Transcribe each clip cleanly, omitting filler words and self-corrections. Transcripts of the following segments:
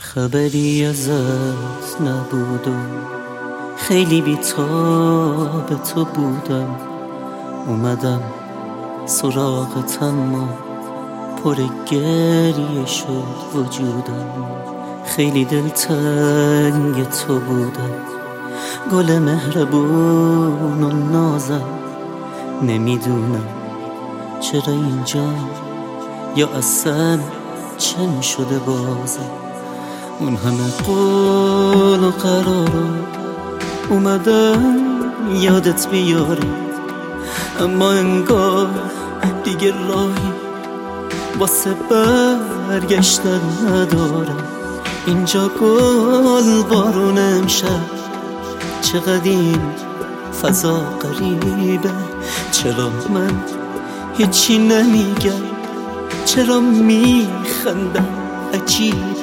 خبری ازت نبود و خیلی بی‌تاب تو بودم. اومدم سراغت اما پر گریه شد وجودم. خیلی دلتنگ تو بودم، گل مهربون و نازم. نمیدونم چرا اینجا یا اصلا چه شده بازم. اون همه قول و قرارو اومدم یادت بیارم، اما انگار دیگه راهی واسه برگشتن ندارم. اینجا گل بارون امشب، چقدر این فضا غریبه. چرا من هیچی نمیگم، چرا میخندم عجیبه.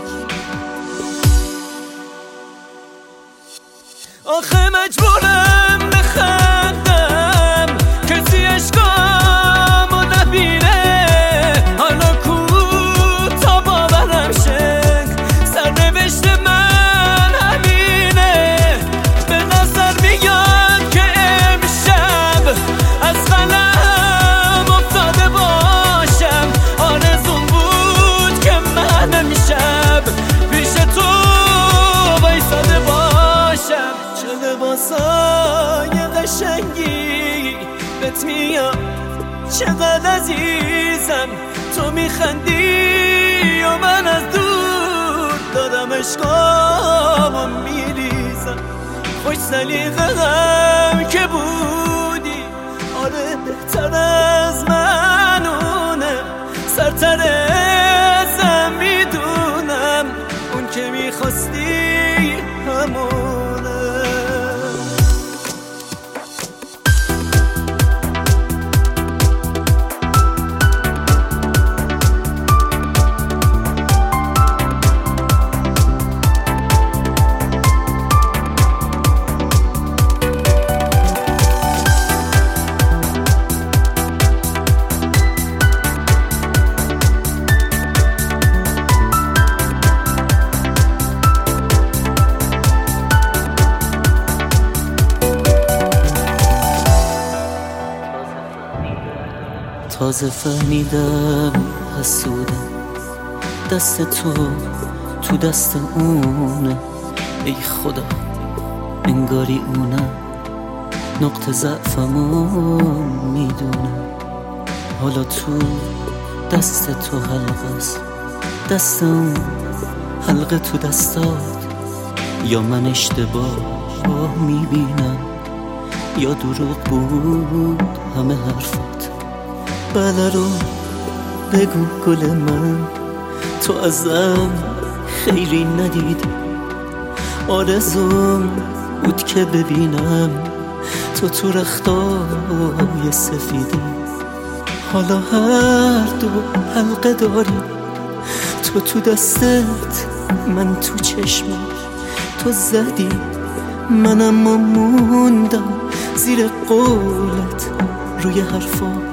آخه مجبورم بخندم کسی عشقامو نبینه. حالا کو تا باورم شه سرنوشت من همینه. به نظر میاد که امشب از قلم افتاده باشم. آرزوم بود که من امشب پیش تو وایساده باشم. چه لباسای قشنگی بهت میاد، چقدر عزیزم تو میخندی و من از دور دارم عشقامو میریزم. خوش سلیقه هم که بودی، آره بهتر از منونه. سرتر ازم میدونم اون که میخواستی همونه. تازه فهمیدم حسودم، دست تو دست اونه. ای خدا انگاری اونم نقطه ضعفمو میدونه. حالا تو دست تو حلقه است، دست اون حلقه تو دستات. یا من اشتباه میبینم یا دروغ بود همه حرفات. بله رو بگو گل من، تو ازم خیری ندیدی. آرزوم بود که ببینم تو رختای سفیدی. حالا هر دو حلقه داری، تو دستت من تو چشمم. تو زدی منم موندم زیر قولت روی حرفا.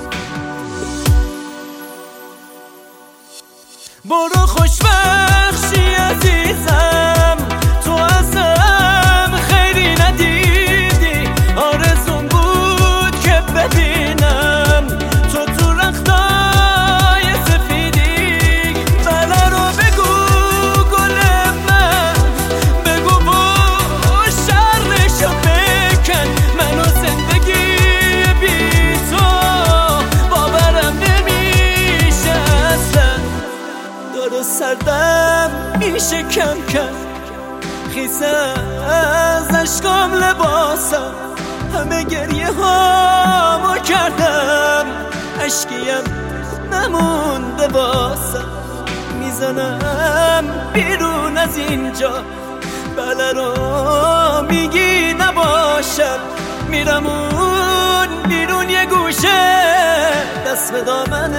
برو خوشبخشی عزیزم، تو ازم خیری ندیدی. آرزوم بود که ببینم تو رختای سفیدی. بله رو بگو گل من، بگو و شرشو بکن. منو زندگی بی تو باورم نمیشه اصلا. داره سردم میشه کم کم، خیسه از عشقام لباسم. همه گریه هامو کردم، عشقیم نمونده باسم. میزنم بیرون از اینجا، بله رو میگی نباشم. میرم اون بیرون یه گوشه، دست به دامن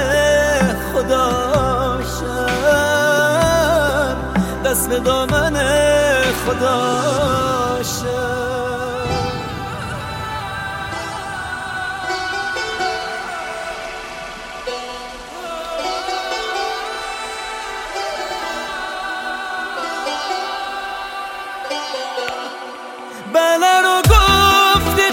خداشم، دست به دامن خداشم.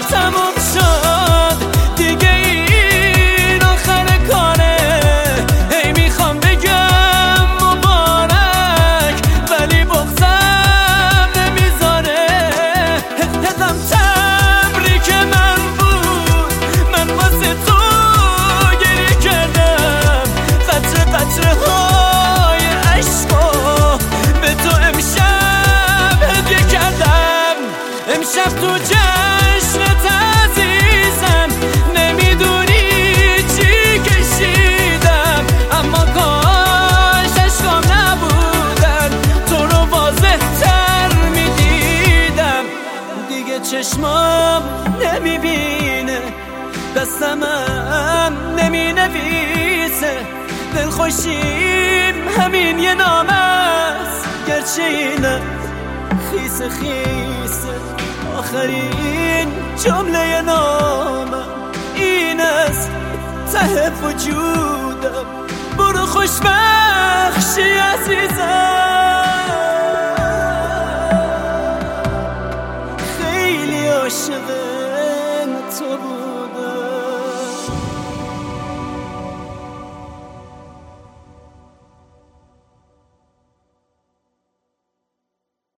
تموم شد دیگه این آخر کاره هی میخوام بگم مبارک ولی بغضم نمیذاره حقم تبریک من بود من واسه تو گریه کردم قطره قطره های عشقا به تو امشب هدیه کردم امشب تو جشنت عزیزم نمیدونی چی کشیدم اما کاش عشقام نبودن تو رو واضح تر میدیدم دیگه چشمام نمیبینه دستمم نمی نویسه دلخوشیم همین یه نام است گرچه اینم خیس خیسه آخرین جمله نامم این است ته وجودم برو خوشبخشی عزیزم